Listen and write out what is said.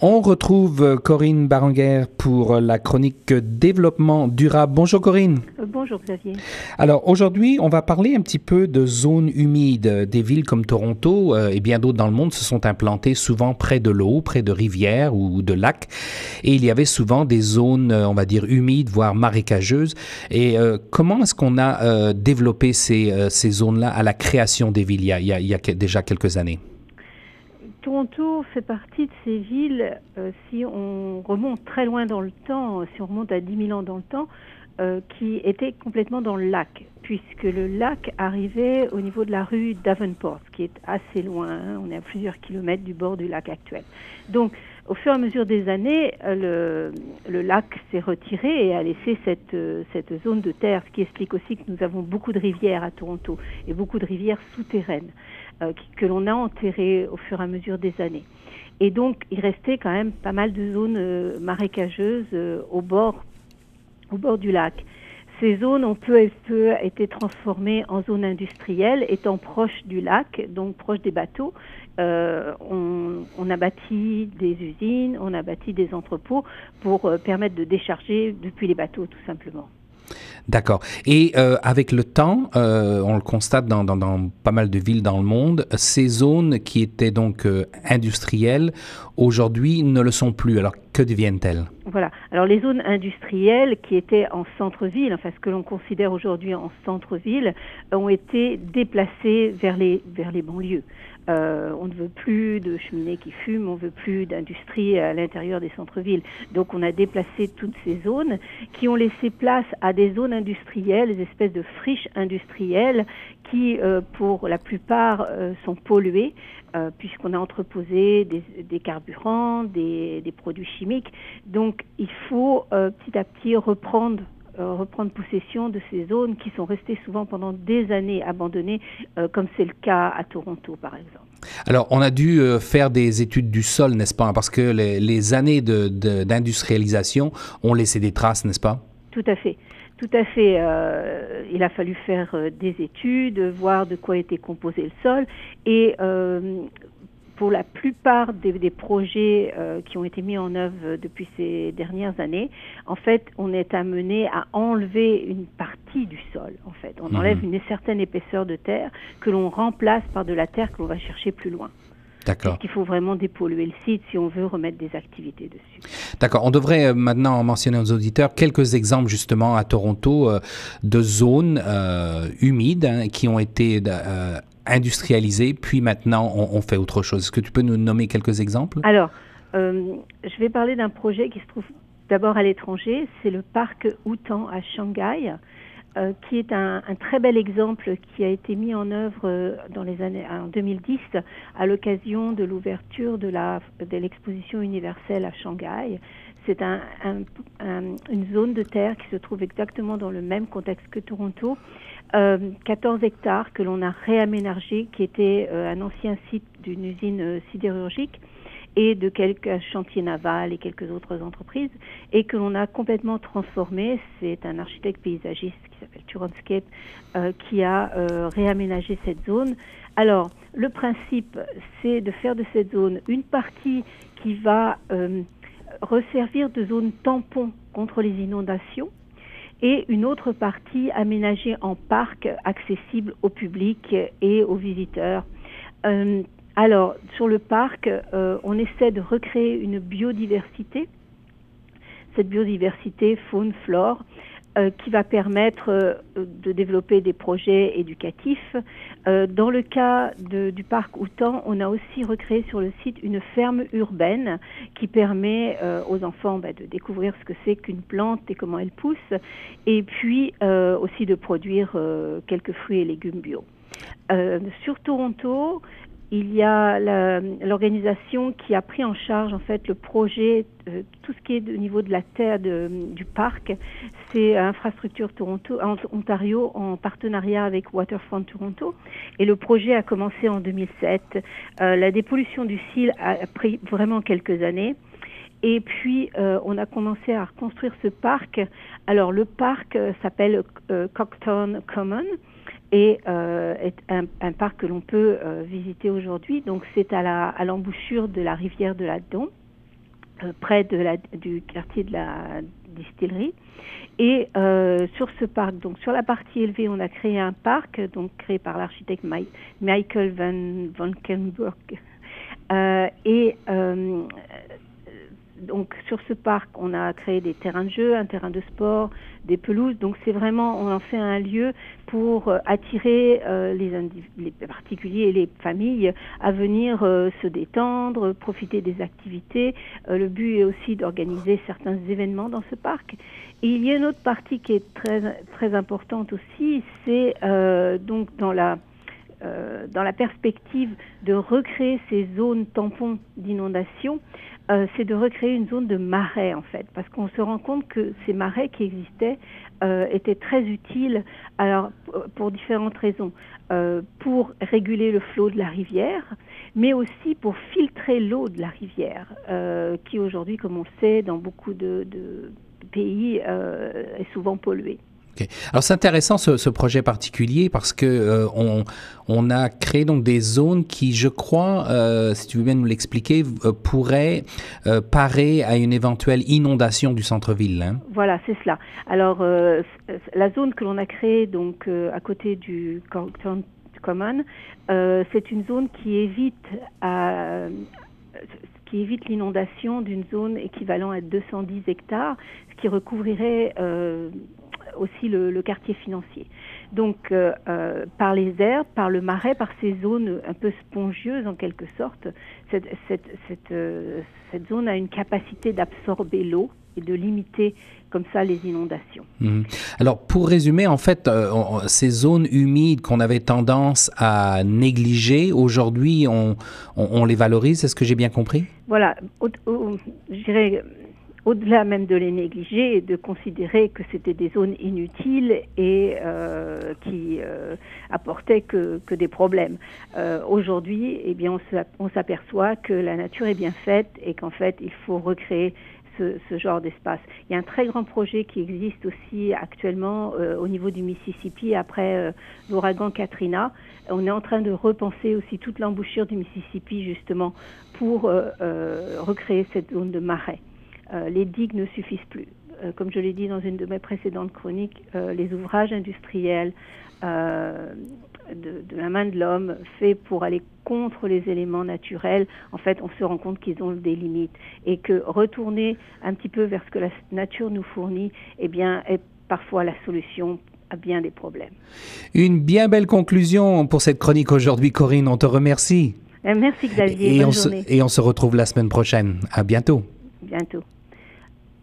On retrouve Corinne Baranguer pour la chronique Développement durable. Bonjour Corinne. Bonjour Xavier. Alors aujourd'hui, on va parler un petit peu de zones humides. Des villes comme Toronto et bien d'autres dans le monde se sont implantées souvent près de l'eau, près de rivières ou de lacs. Et il y avait souvent des zones, on va dire, humides, voire marécageuses. Et comment est-ce qu'on a développé ces zones-là à la création des villes il y a déjà quelques années? Toronto fait partie de ces villes, si on remonte très loin dans le temps, si on remonte à 10 000 ans dans le temps, qui étaient complètement dans le lac, puisque le lac arrivait au niveau de la rue Davenport, qui est assez loin, hein, on est à plusieurs kilomètres du bord du lac actuel. Donc, au fur et à mesure des années, le lac s'est retiré et a laissé cette zone de terre, ce qui explique aussi que nous avons beaucoup de rivières à Toronto, et beaucoup de rivières souterraines, que l'on a enterrées au fur et à mesure des années. Et donc, il restait quand même pas mal de zones marécageuses au bord du lac. Ces zones ont peu à peu été transformées en zones industrielles, étant proches du lac, donc proches des bateaux. On a bâti des usines, on a bâti des entrepôts pour permettre de décharger depuis les bateaux, tout simplement. D'accord. Et avec le temps, on le constate dans pas mal de villes dans le monde, ces zones qui étaient donc industrielles, aujourd'hui ne le sont plus. Alors, que deviennent-elles? Voilà. Alors, les zones industrielles qui étaient en centre-ville, enfin ce que l'on considère aujourd'hui en centre-ville, ont été déplacées vers les banlieues. On ne veut plus de cheminées qui fument, on ne veut plus d'industrie à l'intérieur des centres-villes. Donc on a déplacé toutes ces zones qui ont laissé place à des zones industrielles, des espèces de friches industrielles qui, pour la plupart, sont polluées, puisqu'on a entreposé des carburants, des produits chimiques. Donc il faut petit à petit reprendre possession de ces zones qui sont restées souvent pendant des années abandonnées, comme c'est le cas à Toronto, par exemple. Alors, on a dû faire des études du sol, n'est-ce pas? Parce que les années d'industrialisation ont laissé des traces, n'est-ce pas? Tout à fait. Tout à fait. Il a fallu faire des études, voir de quoi était composé le sol. Et pour la plupart des projets qui ont été mis en œuvre depuis ces dernières années, en fait, on est amené à enlever une partie du sol. En fait, on enlève une certaine épaisseur de terre que l'on remplace par de la terre que l'on va chercher plus loin. D'accord. Parce qu'il faut vraiment dépolluer le site si on veut remettre des activités dessus. D'accord. On devrait maintenant mentionner aux auditeurs quelques exemples justement à Toronto de zones humides qui ont été industrialisées, puis maintenant on fait autre chose. Est-ce que tu peux nous nommer quelques exemples? Alors, je vais parler d'un projet qui se trouve d'abord à l'étranger. C'est le parc Houtan à Shanghai, qui est un très bel exemple qui a été mis en œuvre en 2010 à l'occasion de l'ouverture de l'exposition universelle à Shanghai. C'est une zone de terre qui se trouve exactement dans le même contexte que Toronto. 14 hectares que l'on a réaménagé, qui était un ancien site d'une usine sidérurgique et de quelques chantiers navals et quelques autres entreprises, et que l'on a complètement transformé. C'est un architecte paysagiste qui s'appelle Turonscape qui a réaménagé cette zone. Alors, le principe, c'est de faire de cette zone une partie qui va resservir de zone tampon contre les inondations, et une autre partie aménagée en parc accessible au public et aux visiteurs. Alors, sur le parc, on essaie de recréer une biodiversité, cette biodiversité faune-flore, qui va permettre de développer des projets éducatifs. Dans le cas du parc Houtan, on a aussi recréé sur le site une ferme urbaine qui permet aux enfants de découvrir ce que c'est qu'une plante et comment elle pousse, et puis aussi de produire quelques fruits et légumes bio. Sur Toronto, il y a l'organisation qui a pris en charge en fait le projet, tout ce qui est au niveau de la terre du parc. C'est Infrastructure Ontario en partenariat avec Waterfront Toronto. Et le projet a commencé en 2007. La dépollution du site a pris vraiment quelques années. Et puis, on a commencé à reconstruire ce parc. Alors, le parc s'appelle Cocktown Common et est un parc que l'on peut visiter aujourd'hui. Donc, c'est à l'embouchure de la rivière de la Don. près du quartier de la distillerie. Et sur ce parc, donc sur la partie élevée, on a créé un parc, donc créé par l'architecte Michael van Valkenburg. Donc sur ce parc, on a créé des terrains de jeu, un terrain de sport, des pelouses. Donc c'est vraiment, on en fait un lieu pour attirer les particuliers et les familles à venir se détendre, profiter des activités. Le but est aussi d'organiser certains événements dans ce parc. Et il y a une autre partie qui est très très importante aussi, c'est donc dans la perspective de recréer ces zones tampons d'inondation, c'est de recréer une zone de marais en fait, parce qu'on se rend compte que ces marais qui existaient étaient très utiles, alors pour différentes raisons, pour réguler le flot de la rivière, mais aussi pour filtrer l'eau de la rivière, qui aujourd'hui, comme on le sait, dans beaucoup de pays, est souvent polluée. Okay. Alors c'est intéressant ce projet particulier parce que on a créé donc des zones qui, je crois, si tu veux bien nous l'expliquer, pourraient parer à une éventuelle inondation du centre-ville. Hein? Voilà, c'est cela. Alors la zone que l'on a créée donc à côté du Corktown Common, c'est une zone qui évite l'inondation d'une zone équivalent à 210 hectares, ce qui recouvrirait aussi le quartier financier. Donc, par les herbes, par le marais, par ces zones un peu spongieuses en quelque sorte, cette zone a une capacité d'absorber l'eau et de limiter comme ça les inondations. Mmh. Alors, pour résumer, en fait, ces zones humides qu'on avait tendance à négliger, aujourd'hui, on les valorise, est-ce que j'ai bien compris? Voilà, je dirais... Au-delà même de les négliger et de considérer que c'était des zones inutiles et qui apportaient que des problèmes. Aujourd'hui, eh bien, on s'aperçoit que la nature est bien faite et qu'en fait, il faut recréer ce genre d'espace. Il y a un très grand projet qui existe aussi actuellement au niveau du Mississippi après l'ouragan Katrina. On est en train de repenser aussi toute l'embouchure du Mississippi justement pour recréer cette zone de marais. Les digues ne suffisent plus. Comme je l'ai dit dans une de mes précédentes chroniques, les ouvrages industriels de la main de l'homme faits pour aller contre les éléments naturels, en fait, on se rend compte qu'ils ont des limites et que retourner un petit peu vers ce que la nature nous fournit, eh bien, est parfois la solution à bien des problèmes. Une bien belle conclusion pour cette chronique aujourd'hui, Corinne. On te remercie. Merci Xavier. Bonne journée. Et on se retrouve la semaine prochaine. À bientôt. Bientôt.